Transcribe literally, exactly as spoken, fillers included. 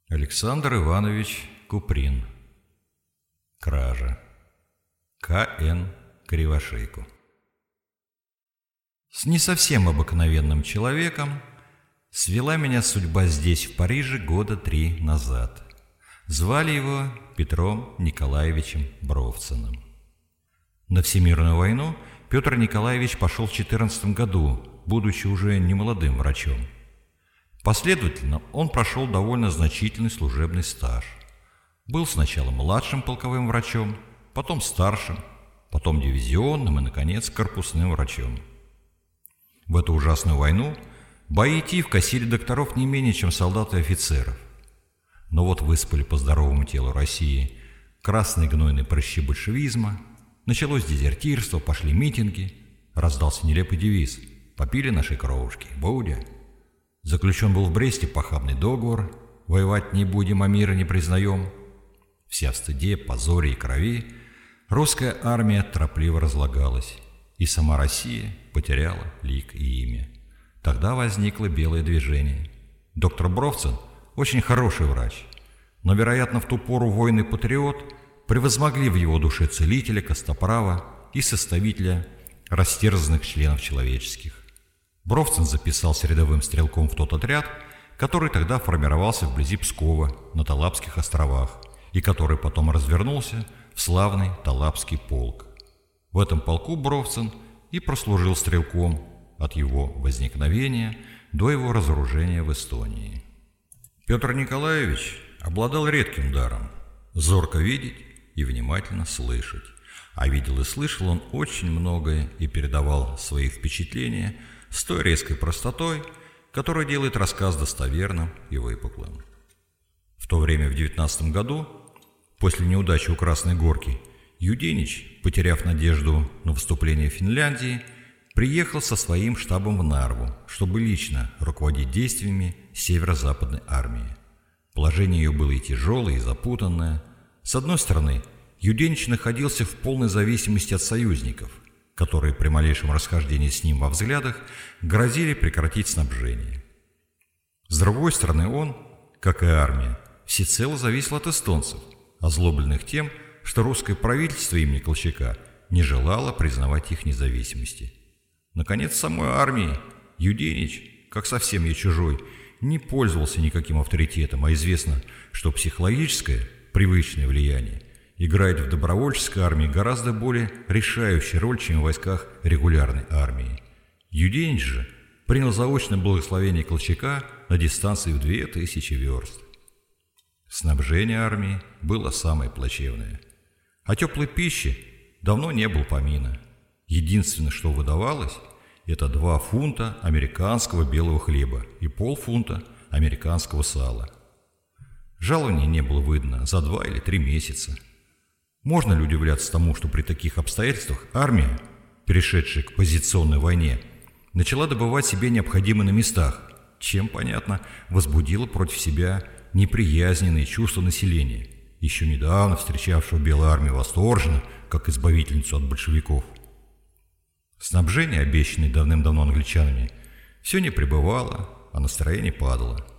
Александр Иванович Куприн. Кража. К Н Кривошейко. С не совсем обыкновенным человеком свела меня судьба здесь, в Париже, года три назад. Звали его Петром Николаевичем Бровциным. На Всемирную войну Петр Николаевич пошел в четырнадцатом году, будучи уже немолодым врачом. Последовательно он прошел довольно значительный служебный стаж. Был сначала младшим полковым врачом, потом старшим, потом дивизионным и, наконец, корпусным врачом. В эту ужасную войну бои ТИФ косили докторов не менее, чем солдат и офицеров. Но вот выспали по здоровому телу России красные гнойные прыщи большевизма, началось дезертирство, пошли митинги, раздался нелепый девиз «Попили наши кровушки, будя». Заключен был в Бресте похабный договор «Воевать не будем, а мира не признаем». Вся в стыде, позоре и крови русская армия торопливо разлагалась, и сама Россия потеряла лик и имя. Тогда возникло белое движение. Доктор Бровцин очень хороший врач, но, вероятно, в ту пору воин-патриот превозмогли в его душе целителя, костоправа и составителя растерзанных членов человеческих. Бровцин записался рядовым стрелком в тот отряд, который тогда формировался вблизи Пскова на Талапских островах и который потом развернулся в славный Талапский полк. В этом полку Бровцин и прослужил стрелком от его возникновения до его разоружения в Эстонии. Петр Николаевич обладал редким даром – зорко видеть и внимательно слышать. А видел и слышал он очень многое и передавал свои впечатления с той резкой простотой, которая делает рассказ достоверным и выпуклым. В то время, в девятнадцатом году, после неудачи у Красной Горки, Юденич, потеряв надежду на выступление в Финляндии, приехал со своим штабом в Нарву, чтобы лично руководить действиями северо-западной армии. Положение ее было и тяжелое, и запутанное. С одной стороны, Юденич находился в полной зависимости от союзников, которые при малейшем расхождении с ним во взглядах грозили прекратить снабжение. С другой стороны, он, как и армия, всецело зависел от эстонцев, озлобленных тем, что русское правительство имени Колчака не желало признавать их независимости. Наконец, самой армии Юденич, как совсем ей чужой, не пользовался никаким авторитетом, а известно, что психологическое, привычное влияние играет в добровольческой армии гораздо более решающую роль, чем в войсках регулярной армии. Юденич же принял заочное благословение Колчака на дистанции в две тысячи верст. Снабжение армии было самое плачевное. О теплой пище давно не было помина. Единственное, что выдавалось, это два фунта американского белого хлеба и полфунта американского сала. Жалования не было выдано за два или три месяца. Можно ли удивляться тому, что при таких обстоятельствах армия, перешедшая к позиционной войне, начала добывать себе необходимое на местах, чем, понятно, возбудила против себя неприязненные чувства населения, еще недавно встречавшего Белую армию восторженно, как избавительницу от большевиков. Снабжение, обещанное давным-давно англичанами, все не прибывало, а настроение падало.